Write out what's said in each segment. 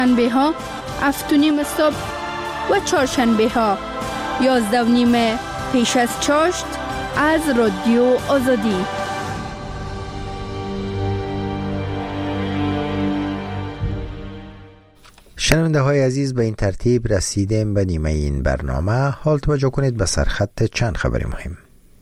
شنبه ها 7:30 صبح و چهارشنبه ها 11:30 پیش از چاشت از رادیو آزادی. شنونده های عزیز، به این ترتیب رسیدیم به نیمه این برنامه. حال توجه کنید به سرخط چند خبر مهم.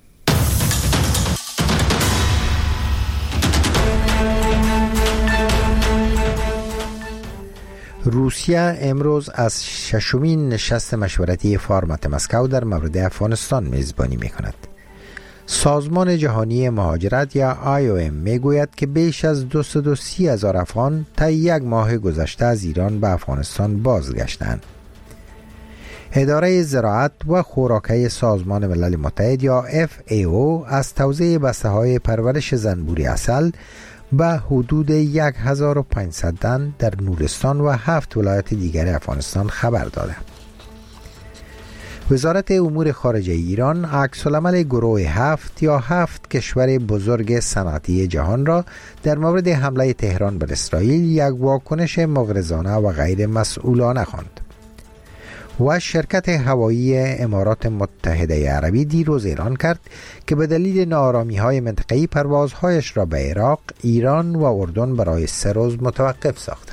روسیه امروز از ششمین نشست مشورتی فارمت مسکو در مورد افغانستان میزبانی میکند. سازمان جهانی مهاجرت یا IOM میگوید که بیش از 230,000 افغان تا یک ماه گذشته از ایران به افغانستان بازگشتند. اداره زراعت و خوراکی سازمان ملل متحد یا FAO از توزیع بسته‌های پرورش زنبوری عسل به حدود 1500 تن در نورستان و 7 ولایت دیگر افغانستان خبر داده. وزارت امور خارجه ایران عکس‌العمل گروه 7 یا 7 کشور بزرگ صنعتی جهان را در مورد حمله تهران بر اسرائیل یک واکنش مغرضانه و غیر مسئولانه خواند. و شرکت هوایی امارات متحده عربی دیروز اعلان کرد که به دلیل ناآرامی‌های منطقه‌ای پروازهایش را به عراق، ایران و اردن برای 3 روز متوقف ساخته.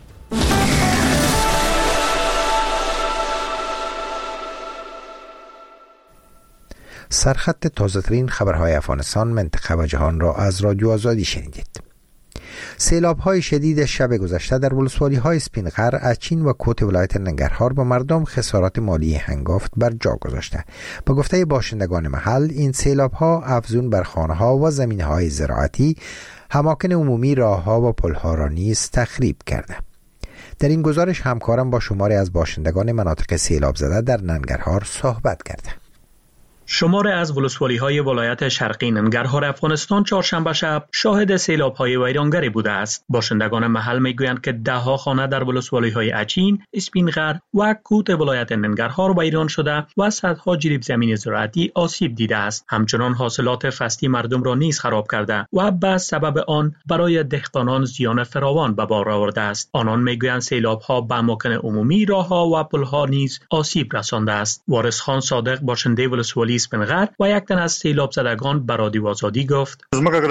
سرخط تازه‌ترین خبرهای افغانستان، منطقه و جهان را از رادیو آزادی شنیدید. سیلاب‌های شدید شب گذشته در ولسوالی‌های سپینغر، اچین و کوت ولایت ننگرهار به مردم خسارات مالی هنگفت بر جا گذاشته. به گفته باشندگان محل، این سیلاب‌ها افزون بر خانه‌ها و زمین‌های زراعتی، اماکن عمومی، راه‌ها و پل‌ها را نیز تخریب کرده. در این گزارش همکارم با شماری از باشندگان مناطق سیلاب زده در ننگرهار صحبت کرده. شماری از ولسوالی‌های ولایت شرقی ننگرهار افغانستان چهارشنبه شب شاهد سیلاب‌های ویرانگری بوده است. باشندگان محل میگویند که ده‌ها خانه در ولسوالی‌های اچین، اسپینغر و کوت ولایت ننگرهار ویران شده و صدها جریب زمین زراعتی آسیب دیده است. همچنان حاصلات فصلی مردم را نیز خراب کرده و به سبب آن برای دهقانان زیان فراوان به بار آورده است. آنان میگویند سیلاب‌ها به اماکن عمومی، راه‌ها و پل‌ها نیز آسیب رسانده است. وارث خان صادق باشنده ولسوالی اسپینغر و یک تن از سیلاب زدگان به رادیو آزادی گفت: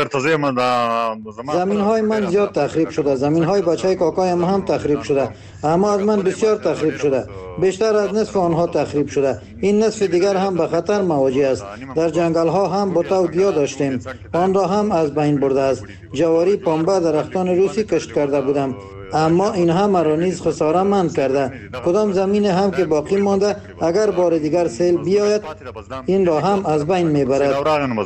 زمین‌های من زیاد تخریب شده، زمین‌های بچه‌های کاکایم هم تخریب شده، اما از من بسیار تخریب شده. بیشتر از نصف آنها تخریب شده. این نصف دیگر هم به خطر مواجه است. در جنگل‌ها هم بوته و گیا داشتیم، آن را هم از بین برده است. جواری، پنبه، درختان روسی کشت کرده بودم، اما اینها مرا نیز خساره مند کرده. کدام زمین هم که باقی مانده اگر بار دیگر سیل بیاید این را هم از بین میبرد.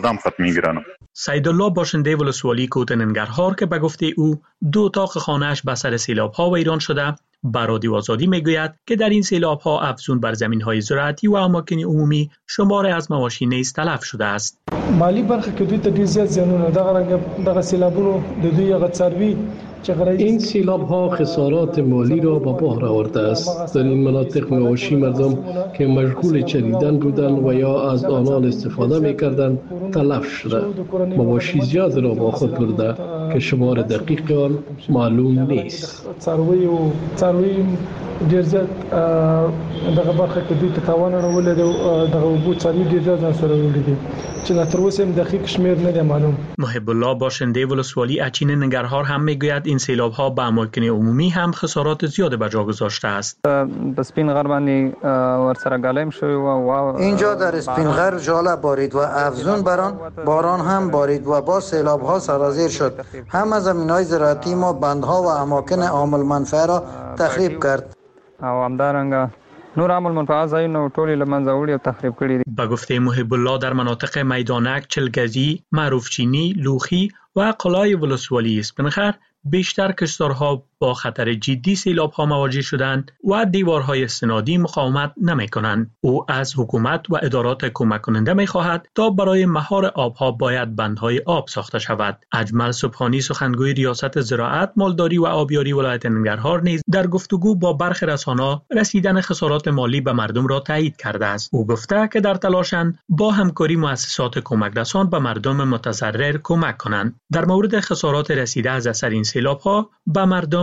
سیدالله باشنده ولسوالی کوت ننگرهار که به گفته او 2 اتاق خانه‌اش به سر سیلاب‌ها ویران شده، به رادیو آزادی میگوید که در این سیلاب‌ها افزون بر زمین‌های زراعتی و اماکن عمومی شمار از مواشی نیز تلف شده است. مالی برخه که دوی ته ډیر زیات زیانونه دغه سیلابونو د دوی هغه څاروي این سیلاب‌ها خسارات مالی را به بار آورده است. در این مناطق مواشی مردم که مشغول چریدن بودند و یا از آنان استفاده می‌کردند تلف شده. مواشی زیاد را با خود برده که شمار دقیق آن معلوم نیست. څاروي ډیر زیات دغه برخه کې دوی ته تاوان راولید او دغه وبو څاروي ډیر زیات سره ولیدي چې لا تر اوسه هم دقیق شمیر نه دی معلوم. محب الله باشنده ولسوالی اچین ننگرهار هم میگوید این سیلاب‌ها به اماکن عمومی هم خسارات زیاد به جا گذاشته است. په سپینغر باندې ورسره ګالم شوی و اینجا در اسپینغر ژاله بارید و افزون بران باران هم بارید و با سیلاب‌ها سرازیر شد. هم زمین‌های زراعتی ما، بندها و اماکن عامل منفعه را تخریب کرد. او همدارنګه نور عامل منفعه ځایونه ټول له منځه وړي او تخریب کړي دي. به گفته محب الله در مناطق میدانک، چلگزی، معروف چینی، لوخی و قلای ولسوالی اسپینغر بیشتر کشتارها با خطر جدی سیلاب‌ها مواجه شدند و دیوارهای استنادی مقاومت نمی‌کنند. او از حکومت و ادارات کمک کننده می‌خواهد تا برای مهار آب‌ها باید بندهای آب ساخته شود. اجمل سبحانی سخنگوی ریاست زراعت، مالداری و آبیاری ولایت ننگرهار نیز در گفتگو با برخی رسانه‌ها رسیدن خسارات مالی به مردم را تایید کرده است. او گفته که در تلاشند با همکاری مؤسسات کمک رسان به مردم متضرر کمک کنند. در مورد خسارات رسیده از اثر این سیلاب‌ها به مردم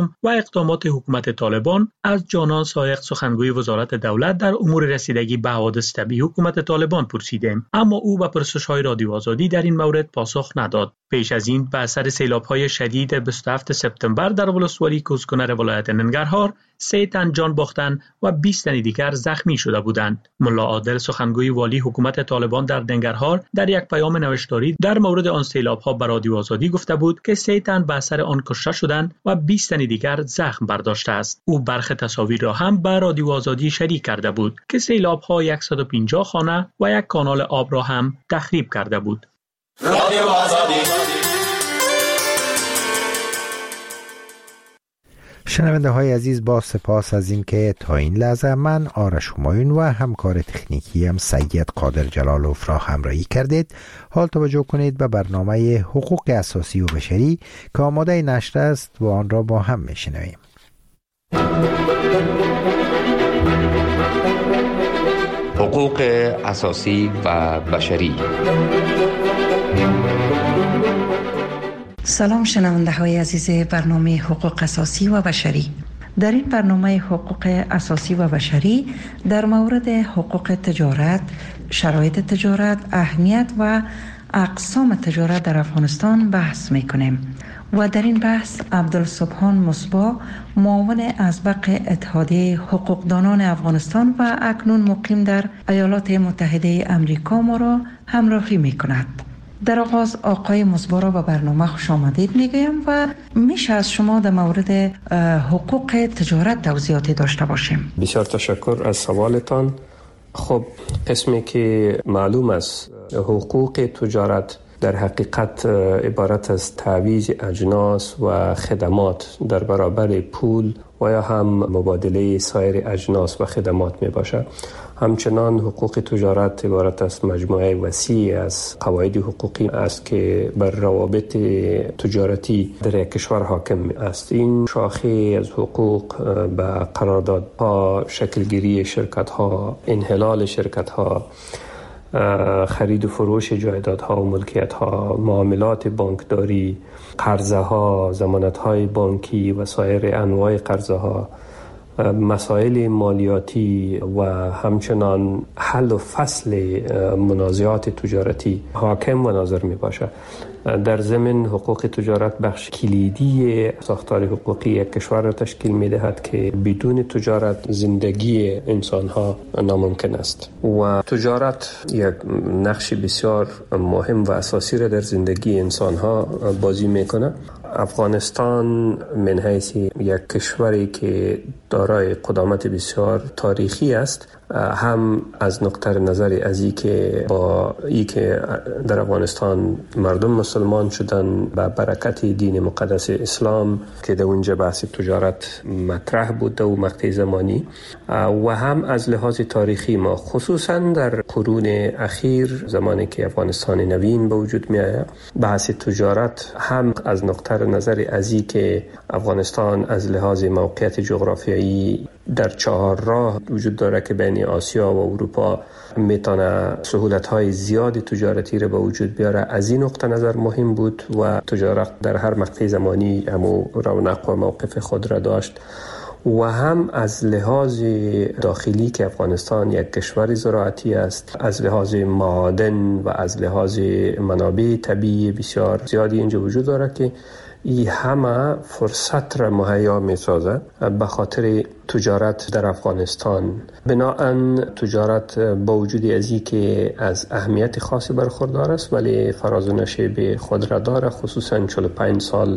نظام و اقدامات حکومت طالبان از جانان سایق سخنگوی وزارت دولت در امور رسیدگی به حوادث طبیعی حکومت طالبان پرسیدیم، اما او به پرسش‌های رادیو آزادی در این مورد پاسخ نداد. پیش از این به اثر سیلاب‌های شدید 27 سپتامبر در ولسوالی کوزکنر ولایت ننگرهار 3 تن جان باختند و 20 تن دیگر زخمی شده بودند. ملا عادل سخنگوی والی حکومت طالبان در ننگرهار در یک پیام نوشتاری در مورد آن سیلاب‌ها به رادیو آزادی گفته بود که 3 تن به اثر آن کشته شدند و 20 تن دیگر زخم برداشته است. او برخی تصاویر را هم به رادیو آزادی شریک کرده بود که سیلاب‌ها 150 خانه و یک کانال آب را هم تخریب کرده بود. رادیو آزادی. شنونده های عزیز، با سپاس از اینکه تا این لحظه من آرش همایون و همکار تکنیکی هم سید قادر جلالوف را همراهی کردید. حال توجه کنید به برنامه حقوق اساسی و بشری که آماده نشر است و آن را با هم میشنویم. حقوق اساسی و بشری. سلام شنونده های عزیز برنامه حقوق اساسی و بشری. در این برنامه حقوق اساسی و بشری در مورد حقوق تجارت، شرایط تجارت، اهمیت و اقسام تجارت در افغانستان بحث میکنیم و در این بحث عبدالسبحان مصباح، معاون ازبق اتحادیه حقوقدانان افغانستان و اکنون مقیم در ایالات متحده امریکا ما را همراهی میکند. در آغاز آقای مصباح را به برنامه خوش آمدید میگویم و میشه از شما در مورد حقوق تجارت توضیحاتی داشته باشیم. بسیار تشکر از سوالتان. خب قسمی که معلوم است حقوق تجارت در حقیقت عبارت از تعویض اجناس و خدمات در برابر پول و یا هم مبادله سایر اجناس و خدمات می باشد. همچنان حقوق تجارت عبارت از مجموعه وسیع از قواعد حقوقی است که بر روابط تجارتی در یک کشور حاکم است. این شاخه از حقوق به قراردادها، شکلگیری شرکت‌ها، انحلال شرکت‌ها، خرید و فروش جایدادها و ملکیت‌ها، معاملات بانکداری، قرضه‌ها، ضمانت‌های بانکی و سایر انواع قرضه‌ها، مسائل مالیاتی و همچنان حل و فصل منازعات تجارتی حاکم و ناظر می باشد. در ضمن حقوق تجارت بخش کلیدی ساختار حقوقی یک کشور را تشکیل می دهد که بدون تجارت زندگی انسان ها ناممکن است و تجارت یک نقش بسیار مهم و اساسی را در زندگی انسان ها بازی می کند. افغانستان من حیث یک کشوری که دارای قدامت بسیار تاریخی است، هم از نقطه نظر از این که با این که در افغانستان مردم مسلمان شدن به برکت دین مقدس اسلام که در اونجا بحث تجارت مطرح بود و مقطع زمانی، و هم از لحاظ تاریخی ما خصوصا در قرون اخیر زمانی که افغانستان نوین به وجود می آید بحث تجارت هم از نقطه نظر از این که افغانستان از لحاظ موقعیت جغرافیایی در 4 راه وجود داره که بین آسیا و اروپا میتونه سهولت‌های زیادی تجارتی را به وجود بیاره. از این نقطه نظر مهم بود و تجارت در هر مقطع زمانی همو رونق و موقف خود را داشت و هم از لحاظ داخلی که افغانستان یک کشور زراعتی است، از لحاظ معادن و از لحاظ منابع طبیعی بسیار زیادی اینجا وجود داره که این همه فرصت را مهیا می سازد به خاطر تجارت در افغانستان. بنابراین تجارت با وجود ازی که از اهمیت خاصی برخوردار است ولی فراز و نشیب خود را داره، خصوصا 45 سال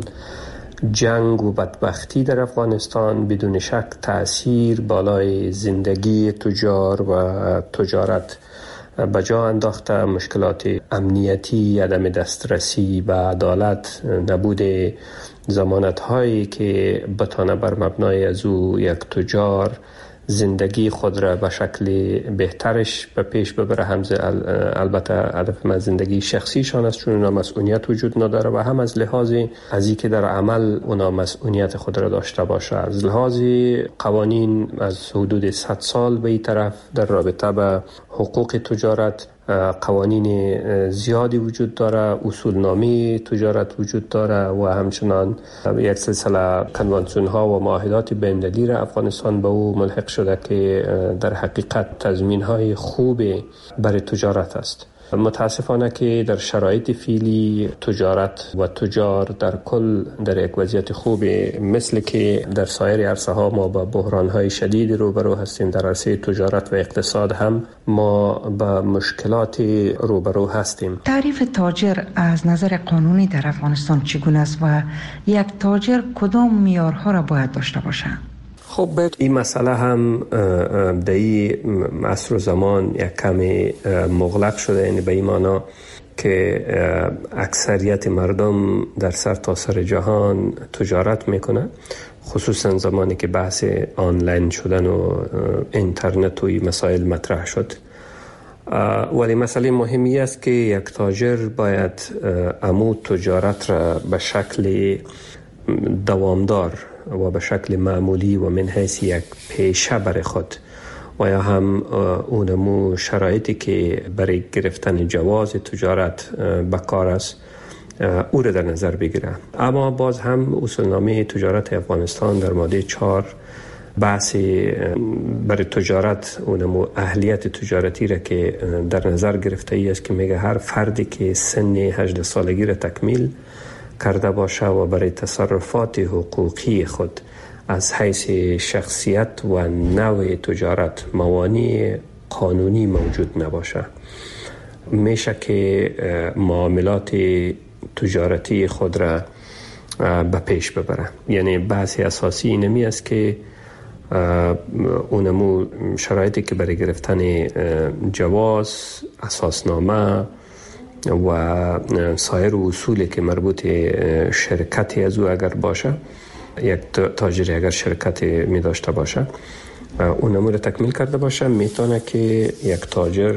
جنگ و بدبختی در افغانستان بدون شک تأثیر بالای زندگی تجار و تجارت به جا انداخته. مشکلات امنیتی، عدم دسترسی به عدالت، نبود ضمانت هایی که بتانه بر مبنای از او یک تجار زندگی خود را به شکل بهترش به پیش ببره. البته هدف من زندگی شخصیشان است چون اونا مسئولیت وجود نداره و هم از لحاظ از اینکه در عمل اونا مسئولیت خود را داشته باشه. از لحاظ قوانین از حدود 100 سال به این طرف در رابطه به حقوق تجارت، قوانین زیادی وجود داره، اصولنامه تجارت وجود داره و همچنان یک سلسله کنوانسیون ها و معاهدات بین‌المللی را افغانستان به او ملحق شده که در حقیقت تضمین های خوب برای تجارت است. متاسفانه که در شرایط فعلی تجارت و تجار در کل در یک وضعیت خوب مثل که در سایر عرصه ها ما با بحران های شدید روبرو هستیم. در عرصه تجارت و اقتصاد هم ما با مشکلات روبرو هستیم. تعریف تاجر از نظر قانونی در افغانستان چگونه است و یک تاجر کدام معیارها را باید داشته باشد؟ خب این مسئله هم در این عصر و زمان یک کمی مغلق شده، یعنی به این معنا که اکثریت مردم در سرتاسر جهان تجارت میکنه، خصوصا زمانی که بحث آنلاین شدن و اینترنت و این مسائل مطرح شد. ولی مسئله مهمی است که یک تاجر باید امو تجارت را به شکل دوامدار و به شکل معمولی و من حیث یک پیشه برای خود و یا هم اونمو شرایطی که برای گرفتن جواز تجارت به کار است او را در نظر بگیره. اما باز هم اصولنامه تجارت افغانستان در ماده 4 بحث برای تجارت اونمو اهلیت تجارتی را که در نظر گرفته ای است که میگه هر فردی که سن 18 سالگی را تکمیل کرده باشه و برای تصرفات حقوقی خود از حیث شخصیت و نوع تجارت موانع قانونی موجود نباشه، میشه که معاملات تجارتی خود را به پیش ببره. یعنی بحث اساسی اینمی است که اونمو شرایطی که برای گرفتن جواز، اساسنامه و سایر اصولی که مربوط شرکتی از او اگر باشه، یک تاجری اگر شرکتی می داشته باشه اون امور تکمیل کرده باشه، میتونه که یک تاجر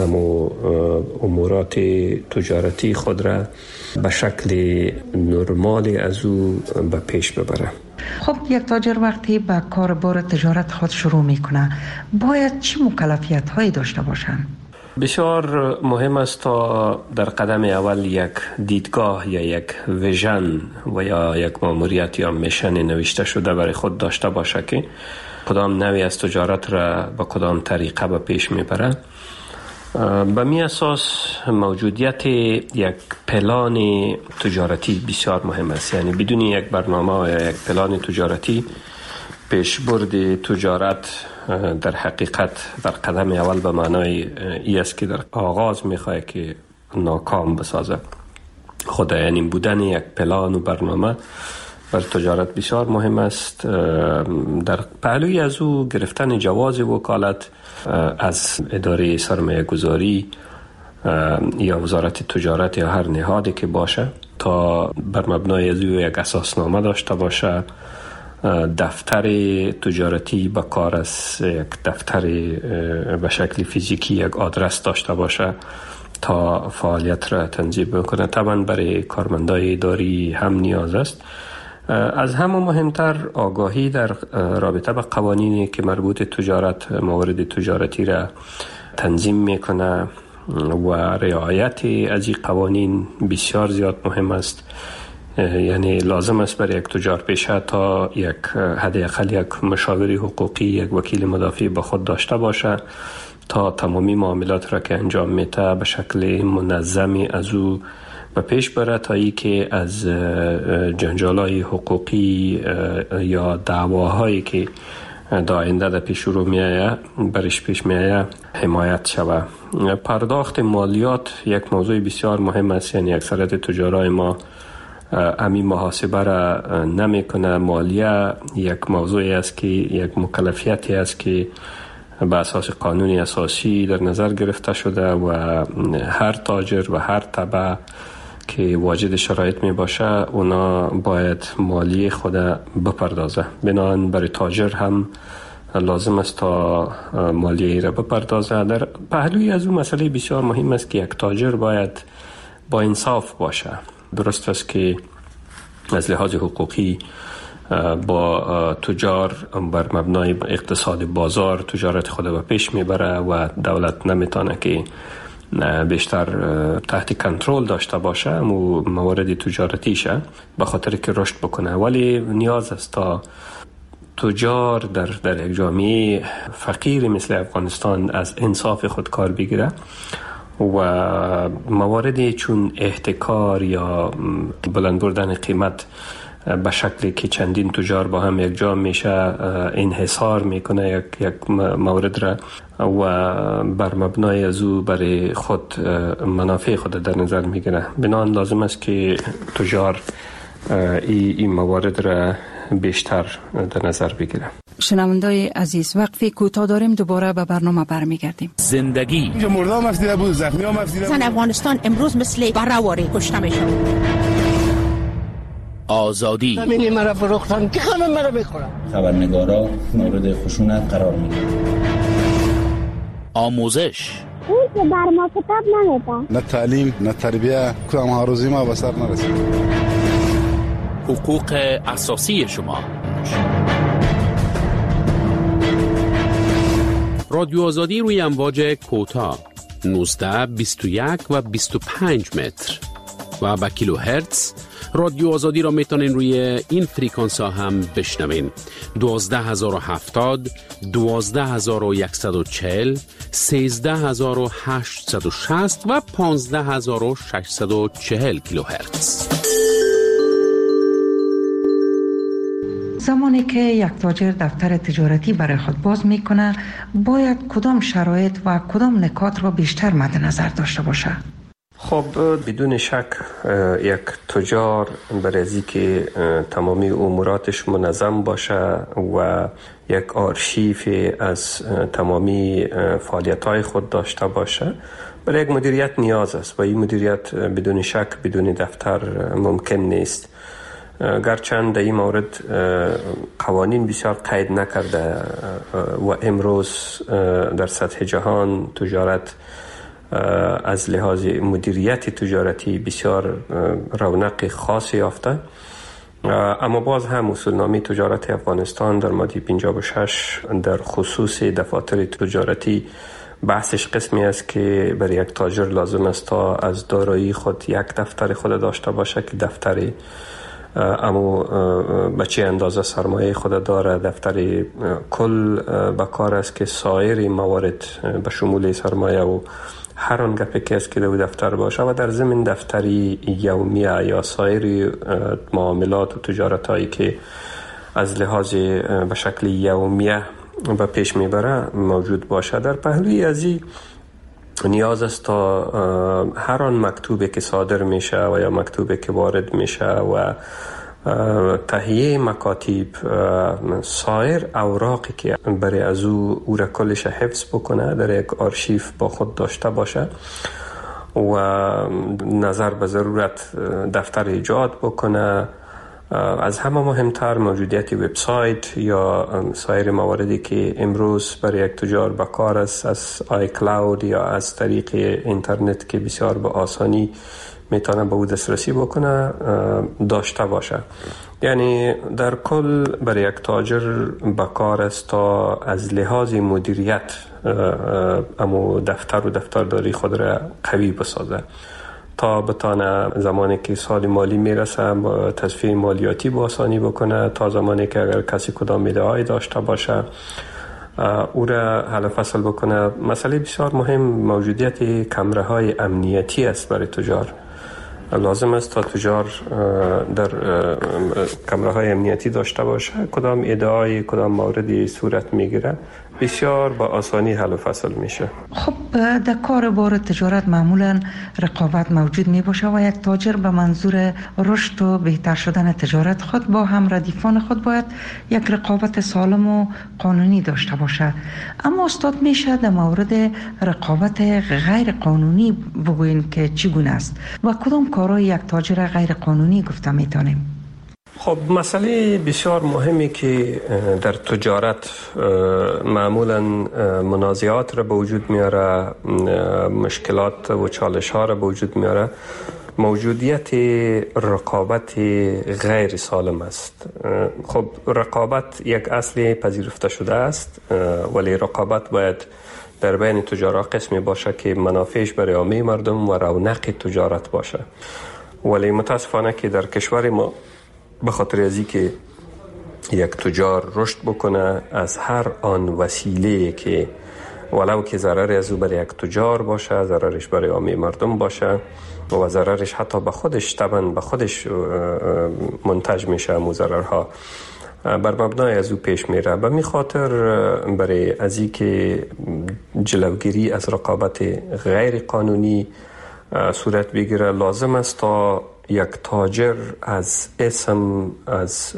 امورات تجارتی خود را به شکل نرمال از او به پیش ببره. خب یک تاجر وقتی به کاربار تجارت خود شروع میکنه باید چه مکلفیت هایی داشته باشند؟ بسیار مهم است تا در قدم اول یک دیدگاه یا یک ویژن و یا یک ماموریت یا میشن نوشته شده برای خود داشته باشه که کدام نوعی از تجارت را با کدام طریقه به پیش میبره. به می اساس موجودیت یک پلان تجارتی بسیار مهم است. یعنی بدون یک برنامه یا یک پلان تجارتی پیشبرد تجارت در حقیقت در قدم اول به معنای ای است که در آغاز میخواه که ناکام بسازه. خود یعنی بودن یک پلان و برنامه بر تجارت بسیار مهم است. در پهلوی از او گرفتن جواز وکالت از اداره سرمایه گذاری یا وزارت تجارت یا هر نهادی که باشه تا بر مبنای از او یک اساسنامه داشته باشه، دفتر تجارتی با کار از یک دفتر به شکل فیزیکی یک آدرس داشته باشه تا فعالیت را تنظیم بکنه. طبعا برای کارمندای اداری هم نیاز است. از همه مهمتر آگاهی در رابطه با قوانینی که مربوط تجارت، موارد تجارتی را تنظیم میکنه و رعایت از این قوانین بسیار زیاد مهم است. یعنی لازم است برای یک تجار پیشه تا یک حداقل یک مشاور حقوقی، یک وکیل مدافع با خود داشته باشه تا تمامی معاملات را که انجام میده به شکل منظمی از او به پیش بره تا ای که از جنجالای حقوقی یا دعواهایی که در آینده در پیش رو میآید برش پیش میآید حمایت شود. پرداخت مالیات یک موضوع بسیار مهم است. یعنی اکثریت تجارای ما امی محاسبه را نمی کنه. مالیه یک موضوعی است که یک مکلفیتی است که به اساس قانونی اساسی در نظر گرفته شده و هر تاجر و هر تبع که واجد شرایط می باشه اونا باید مالیه خود بپردازه. بنابراین برای تاجر هم لازم است تا مالیه را بپردازه. در پهلوی از اون مسئله بسیار مهم است که یک تاجر باید با انصاف باشه. درست است که از لحاظ حقوقی با تجار بر مبنای اقتصاد بازار تجارت خود به پیش میبره و دولت نمیتونه که بیشتر تحت کنترل داشته باشه و موارد تجارتیشه به خاطر که رشد بکنه. ولی نیاز است تا تجار در یک جامعه فقیر مثل افغانستان از انصاف خود کار بگیره و مواردی چون احتکار یا بلند بردن قیمت به شکلی که چندین تجار با هم یک جا میشه انحصار میکنه یک مورد را و بر مبنای از او برای خود منافع خود در نظر میگیره. بنابراین لازم است که تجار این موارد را بیشتر در نظر بگیره. شنوندای عزیز، وقفی کوتاه داریم، دوباره به برنامه برمیگردیم. زندگی اینجا مردم افسیده بود، زخمی هم افسیده بود. زن افغانستان امروز مثل برهواری کشته میشه. آزادی زمین مرا فروختن که همه مرا بخورن. خبرنگارا مورد خشونت قرار میگیرن. آموزش اون که بر ما کتاب نمیده. نه تعلیم نه تربیه، کدام ها روزی ما به سر نرسید. حقوق اساسی شما. رادیو آزادی روی امواج کوتاه 19 21 و 25 متر و با کیلو هرتز. رادیو آزادی را میتونین روی این فریکانس ها هم بشنوین. 12070 12140 13860 و 15640 کیلو هرتز. زمانی که یک تاجر دفتر تجارتی برای خود باز میکنه، باید کدام شرایط و کدام نکات را بیشتر مد نظر داشته باشه؟ خب بدون شک یک تجار برای از اینکه تمامی اموراتش منظم باشه و یک آرشیف از تمامی فعالیت‌های خود داشته باشه، برای یک مدیریت نیاز است و این مدیریت بدون شک بدون دفتر ممکن نیست. گرچند در این مورد قوانین بسیار قید نکرده و امروز در سطح جهان تجارت از لحاظ مدیریت تجارتی بسیار رونق خاصی یافته، اما باز هم اصولنامه تجارت افغانستان در ماده 56 در خصوص دفاتر تجارتی بحثش قسمی است که برای یک تاجر لازم است تا از دارایی خود یک دفتر خود داشته باشه که دفتری اما به چه اندازه سرمایه خود داره، دفتر کل بکار است که سایر موارد به شمول سرمایه و هر آن گپی که است که در دفتر باشه و در ضمن دفتری یومیه یا سایر معاملات و تجارت هایی که از لحاظ به شکل یومیه به پیش میبره موجود باشه. در پهلوی ازی نیاز است تا هر آن مکتوبی که صادر میشه و یا مکتوبی که وارد میشه و تهیه مکاتب سایر اوراقی که برای از او را کلش حفظ بکنه در یک آرشیف با خود داشته باشه و نظر به ضرورت دفتر ایجاد بکنه. از همه مهمتر موجودیت وبسایت یا سایر مواردی که امروز برای یک تجار بکار است از آی کلاود یا از طریق اینترنت که بسیار به آسانی میتونه به او دسترسی بکنه داشته باشه. یعنی در کل برای یک تاجر بکار است تا از لحاظ مدیریت اما دفتر و دفترداری خود را قوی بسازه تا بتانه زمانی که سال مالی میرسه تصفیه مالیاتی با آسانی بکنه، تا زمانی که اگر کسی کدام میله‌ای داشته باشه او را حل فصل بکنه. مسئله بسیار مهم موجودیت کمره های امنیتی است برای تجار. لازم است تا تجار در کمره های امنیتی داشته باشه. کدام ادعای کدام موردی صورت میگیره بسیار با آسانی حل و فصل میشه. خب در کار بار تجارت معمولا رقابت موجود می باشه و یک تاجر به منظور رشد و بهتر شدن تجارت خود با هم ردیفان خود باید یک رقابت سالم و قانونی داشته باشه. اما استاد میشه در مورد رقابت غیر قانونی بگوین که چگونه است و کدام کارهای یک تاجر غیر قانونی گفته میتونیم؟ خب مسئله بسیار مهمی که در تجارت معمولا منازعات را به وجود میاره، مشکلات و چالش ها را به وجود میاره، موجودیت رقابت غیر سالم است. خب رقابت یک اصل پذیرفته شده است، ولی رقابت باید در بین تجارت قسمی باشه که منافعش برای عامه مردم و رونق تجارت باشه. ولی متاسفانه که در کشور ما به خاطر از اینکه یک تجار رشد بکنه از هر آن وسیله که ولو که ضرر از او برای یک تجار باشه، ضررش برای عامه مردم باشه و ضررش حتی به خودش طبعا به خودش منتج میشه، مضررها بر مبنای از او پیش میره. به می خاطر برای از این که جلوگیری از رقابت غیر قانونی صورت بگیره، لازم است تا یک تاجر از اسم، از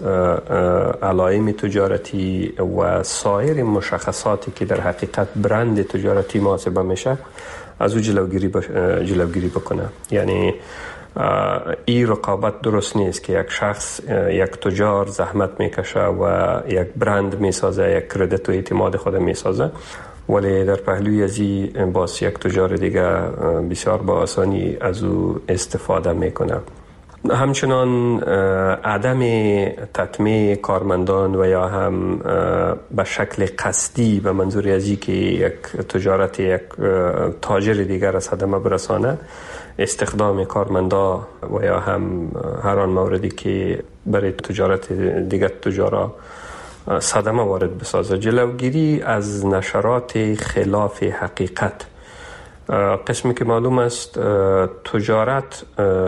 علائم تجارتی و سایر مشخصاتی که در حقیقت برند تجارتی محاسبه میشه از او جلوگیری بکنه. یعنی این رقابت درست نیست که یک شخص، یک تجار زحمت میکشه و یک برند میسازه، یک کردیت و اعتماد خود میسازه، ولی در پهلوی از این باز یک تجار دیگه بسیار با آسانی از او استفاده میکنه. همچنان عدم تطمیع کارمندان و یا هم به شکل قصدی به منظور از این که یک تجارت یک تاجر دیگر از صدمه برسانه، استخدام کارمندا و یا هم هر آن موردی که برای تجارت دیگر تجارا صدمه وارد بسازه. جلوگیری از نشرات خلاف حقیقت. قسمی که معلوم است تجارت،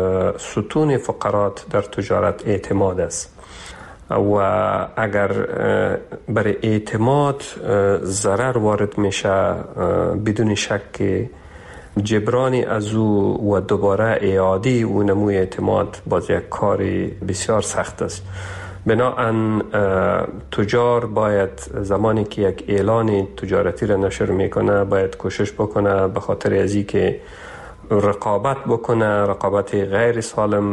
ستون فقرات در تجارت اعتماد است و اگر برای اعتماد ضرر وارد میشه، بدون شک جبرانی از او و دوباره اعاده او نموی اعتماد باز یک کاری بسیار سخت است. بنابراین تجار باید زمانی که یک اعلان تجارتی را نشر میکنه باید کوشش بکنه به خاطر ازی که رقابت بکنه، رقابت غیر سالم،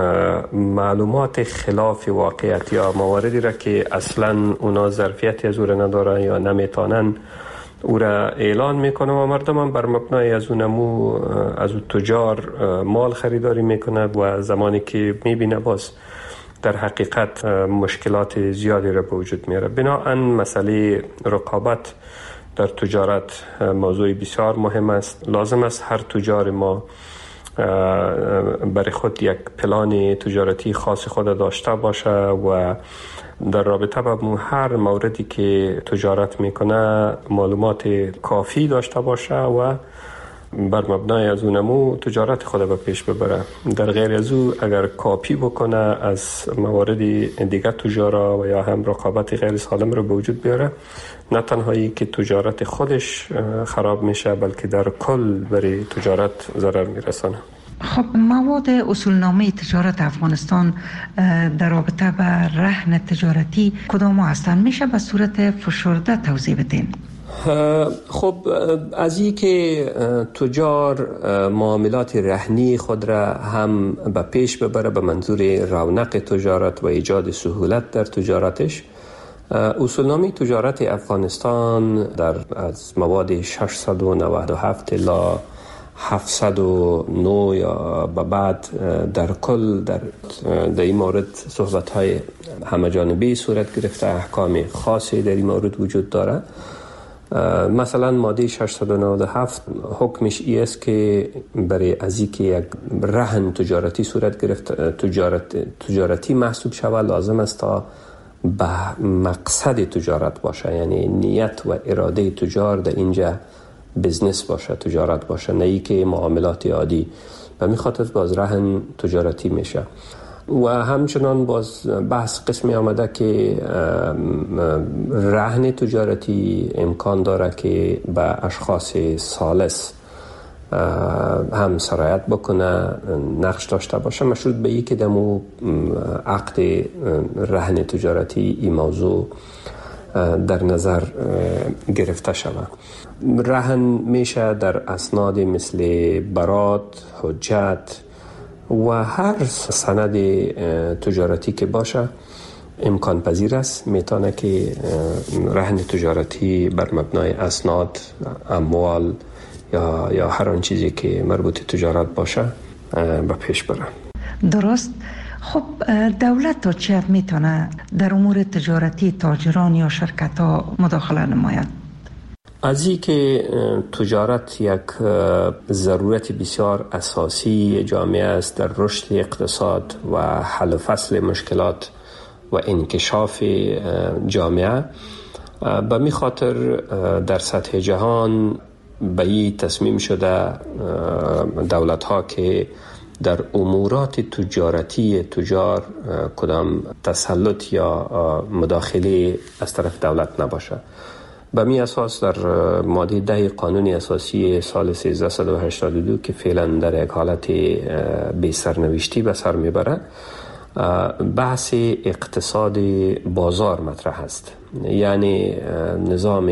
معلومات خلاف واقعیت یا مواردی را که اصلا اونا ظرفیتی از او را نداره یا نمیتونن او را اعلان میکنه و مردم هم بر مبنای از اون نمو از اون تجار مال خریداری میکنه و زمانی که میبینه باز در حقیقت مشکلات زیادی را به وجود میاره. بنابراین مسئله رقابت در تجارت موضوع بسیار مهم است. لازم است هر تجار ما برای خود یک پلان تجارتی خاص خود داشته باشه و در رابطه با هر موردی که تجارت میکنه معلومات کافی داشته باشه و بر مبنای از اونمو تجارت خود به پیش ببره. در غیر از او اگر کاپی بکنه از موارد دیگر تجارا و یا هم رقابت غیر سالم رو به وجود بیاره، نه تنهایی که تجارت خودش خراب میشه بلکه در کل برای تجارت ضرر میرسانه. خب مواد اصولنامه تجارت افغانستان در رابطه با رهن تجارتی کدام هستند؟ میشه به صورت فشرده توضیح بدین؟ خب از این که تجار معاملات رهنی خود را هم به پیش ببره به منظور رونق تجارت و ایجاد سهولت در تجارتش، اصولنامه تجارت افغانستان از مواد 697 الی 709 یا به بعد در کل در این مورد صحبت‌های همه‌جانبه صورت گرفته، احکام خاصی در این مورد وجود داره. مثلا ماده 697 حکمش ای است که برای از اینکه یک رهن تجارتی صورت گرفت تجارتی محسوب شود لازم است تا به مقصد تجارت باشه، یعنی نیت و اراده تجار در اینجا بزنس باشه، تجارت باشه، نه ای که معاملات عادی. و میخواد باز رهن تجارتی میشه. و همچنان باز بحث قسمی آمده که رهن تجارتی امکان داره که به اشخاص ثالث هم سرایت بکنه، نقش داشته باشه، مشروط به این که دمو عقد رهن تجارتی این موضوع در نظر گرفته شود. رهن میشه در اسناد مثل برات، حجت و هر سند تجارتی که باشه امکان پذیر است. میتونه که رهن تجارتی بر مبنای اسناد، اموال یا هر آن چیزی که مربوط تجارت باشه به پیش بره. درست. خب دولت تا چه حد میتونه در امور تجارتی تاجران یا شرکت ها مداخله نماید؟ از این که تجارت یک ضرورت بسیار اساسی جامعه است در رشد اقتصاد و حل و فصل مشکلات و انکشاف جامعه، به می خاطر در سطح جهان به این تصمیم شده دولت ها که در امورات تجارتی تجار کدام تسلط یا مداخله از طرف دولت نباشه. به می اساس در ماده 10 قانون اساسی سال 1382 که فعلا در یک حالت بی سرنوشتی به سر میبره، بحث اقتصاد بازار مطرح است. یعنی نظام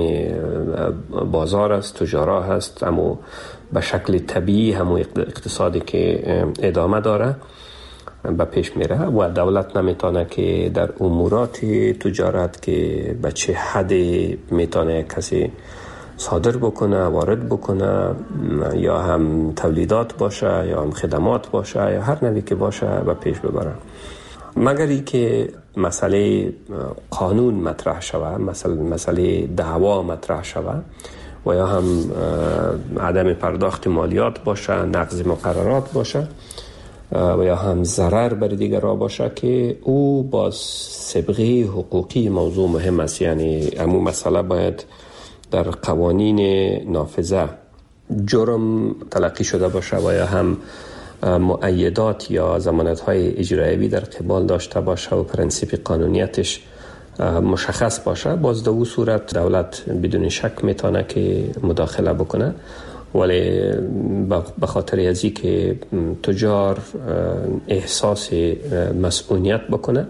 بازار است، تجارا هست، اما به شکل طبیعی همون اقتصادی که ادامه داره به پیش میره و دولت نمیتونه که در امورات تجارت که به چه حد میتونه کسی صادر بکنه، وارد بکنه، یا هم تولیدات باشه یا هم خدمات باشه یا هر نوعی که باشه به پیش ببره، مگر ای که مسئله قانون مطرح شود، مسئله دعوا مطرح شود و یا هم عدم پرداخت مالیات باشه، نقض مقررات باشه و یا هم ضرر بر دیگران باشه که او با سابقه حقوقی موضوع مهم است. یعنی همون مسئله باید در قوانین نافذه جرم تلقی شده باشه و یا هم مؤیدات یا ضمانت‌های اجرایی در قبال داشته باشه و پرنسیپ قانونیتش مشخص باشه. باز در اون صورت دولت بدون شک میتونه که مداخله بکنه، ولی به خاطر ازی که تجار احساس مسئولیت بکنه،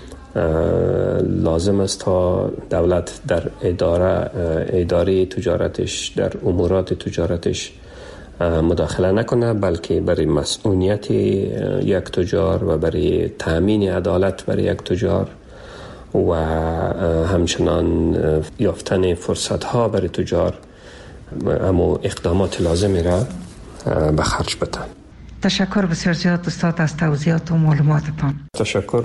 لازم است تا دولت در اداره تجارتش، در امورات تجارتش مداخله نکنه، بلکه برای مسئولیت یک تجار و برای تأمین عدالت برای یک تجار و همچنان یافتن فرصت ها برای تجار اما اقدامات لازمی را به خرج بده. تشکر بسیار زیاد استاد از توضیحات و معلوماتتان. تشکر.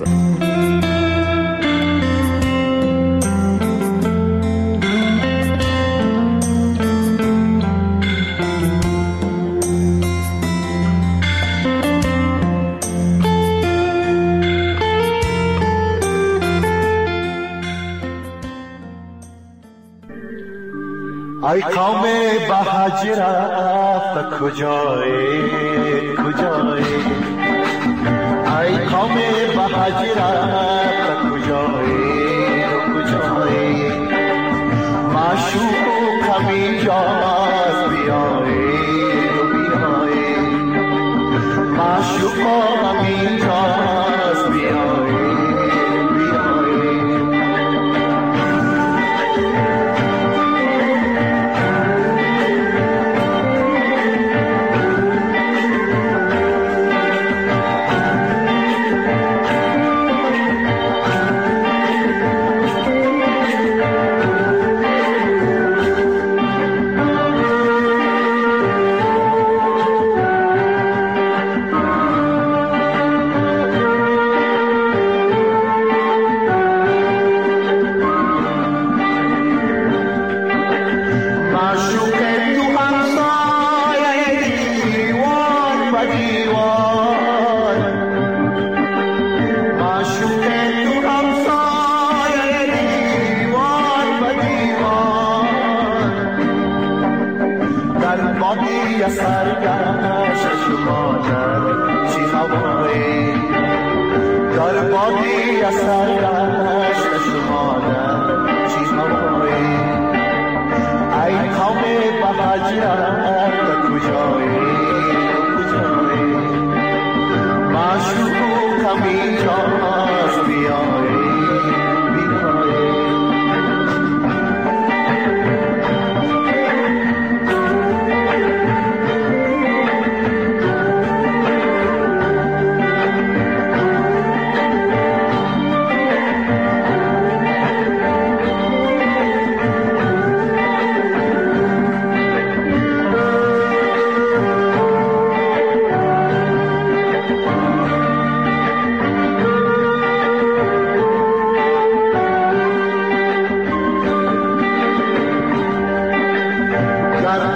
ای قوم بهاجر رفت کجایی کجایی، ای قوم بهاجر رفت کجایی کجایی، معشوق کمی جاز بیایی بیایی، معشوق کمی جاز بیایی.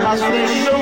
دست شما